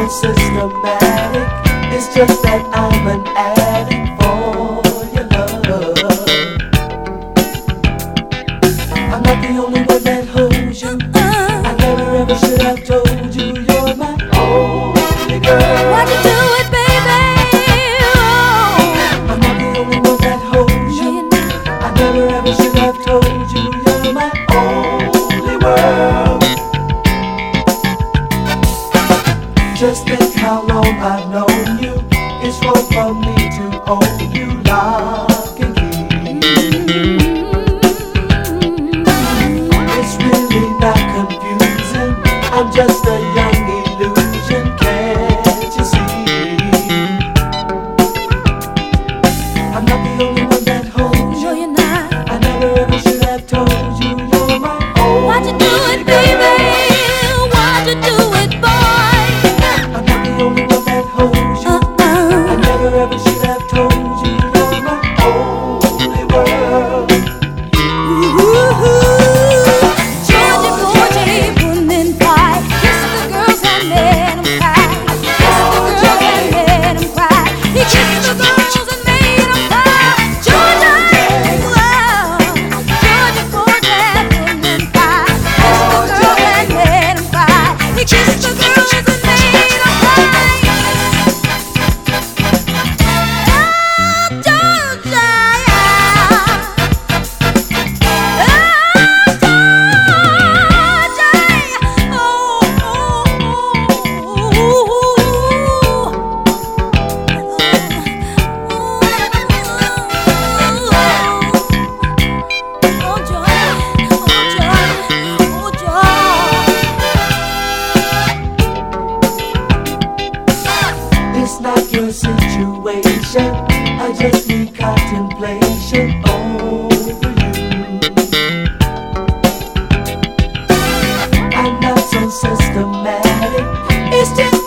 systematic. It's just that I'm an addict for your love. I'm not the only one that holds you. I never ever should have told you you're my only girl. Why'd you do it, baby? I'm not the only one that holds you. I never ever should have told you you're my only world. Just think how long I've known you. It's wrong for me to own you lock and key. It's really not confusing. I'm just a young illusion, can't you see? I'm not the only one that holds you. No, you're not. I never ever should have told you you're my only. Why'd you do it, baby? Why'd you do it, boy? I'm not the only one that holds you. I never ever should have told you you're my only world. Georgie Porgy, putting in fight. Kiss the girls and let 'em cry. Kiss the girls and let 'em cry. He kissed the girls and made 'em cry. Georgie, wow. Georgie Porgy, putting in fight. Kiss the girls and let 'em cry. He kissed the girls and made 'em cry. It's not your situation. I just need contemplation over you. I'm not so systematic. It's just